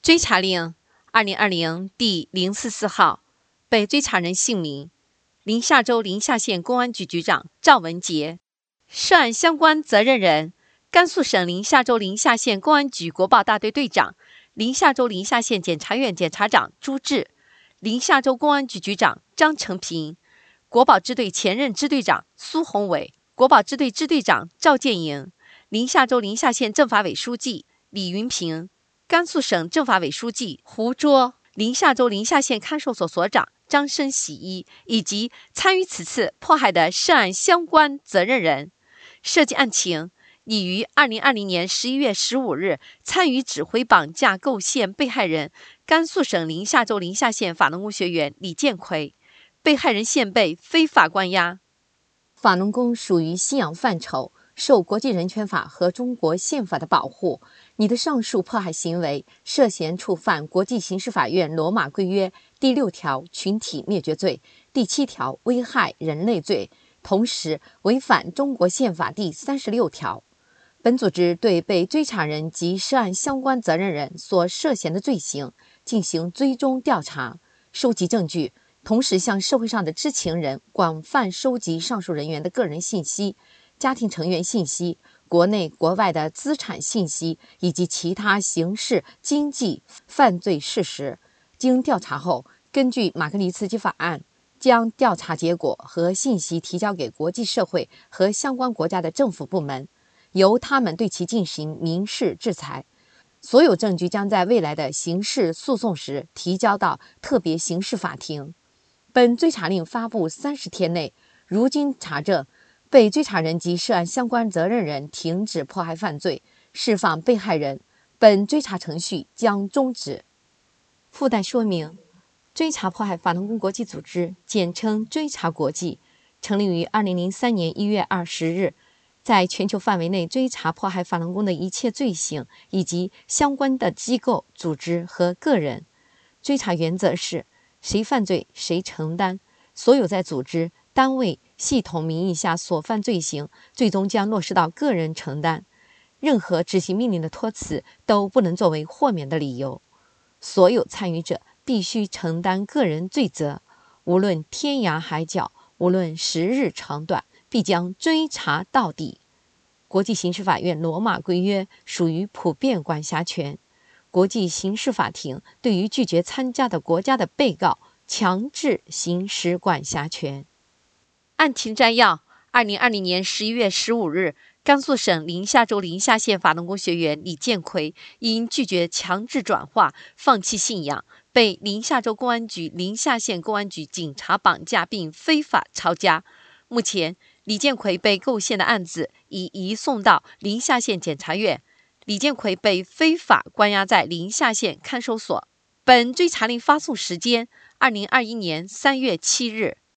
追查令2020第044号，被追查人姓名：临夏州临夏县公安局局长赵文杰，涉案相关责任人：甘肃省临夏州临夏县公安局国保大队队长、临夏州临夏县检察院检察长朱志，临夏州公安局局长张成平，国保支队前任支队长苏宏伟，国保支队支队长赵建营，临夏州临夏县政法委书记李云平，甘肃省政法委书记胡卓，临夏州临夏县看守所所长张申喜一，以及参与此次迫害的涉案相关责任人。涉及案情，拟于2020年11月15日参与指挥绑架构陷被害人甘肃省临夏州临夏县法轮功学员李建奎，被害人现被非法关押。 法轮功属于信仰范畴，受国际人权法和中国宪法的保护。你的上述迫害行为涉嫌触犯国际刑事法院罗马规约第6条群体灭绝罪、第7条危害人类罪，同时违反中国宪法第36条。本组织对被追查人及涉案相关责任人所涉嫌的罪行进行追踪调查，收集证据，同时向社会上的知情人广泛收集上述人员的个人信息、家庭成员信息、国内国外的资产信息以及其他刑事、经济犯罪事实。经调查后，根据马格尼茨基法案，将调查结果和信息提交给国际社会和相关国家的政府部门，由他们对其进行民事制裁。所有证据将在未来的刑事诉讼时提交到特别刑事法庭。本追查令发布30天内，如经查证，被追查人及涉案相关责任人停止迫害犯罪，释放被害人，本追查程序将终止。附带说明：追查迫害法轮功国际组织，简称追查国际，成立于2003年1月20日，在全球范围内追查迫害法轮功的一切罪行以及相关的机构、组织和个人。追查原则是：谁犯罪谁承担，所有在组织、单位、系统名义下所犯罪行，最终将落实到个人承担。任何执行命令的托辞都不能作为豁免的理由。所有参与者必须承担个人罪责，无论天涯海角，无论时日长短，必将追查到底。国际刑事法院罗马规约属于普遍管辖权，国际刑事法庭对于拒绝参加的国家的被告强制行使管辖权。 案情摘要：2020年11月15日，甘肃省临夏州临夏县法轮功学员李建奎因拒绝强制转化、放弃信仰，被临夏州公安局临夏县公安局警察绑架并非法抄家。目前，李建奎被构陷的案子已移送到临夏县检察院，李建奎被非法关押在临夏县看守所。本追查令发送时间：2021年3月7日。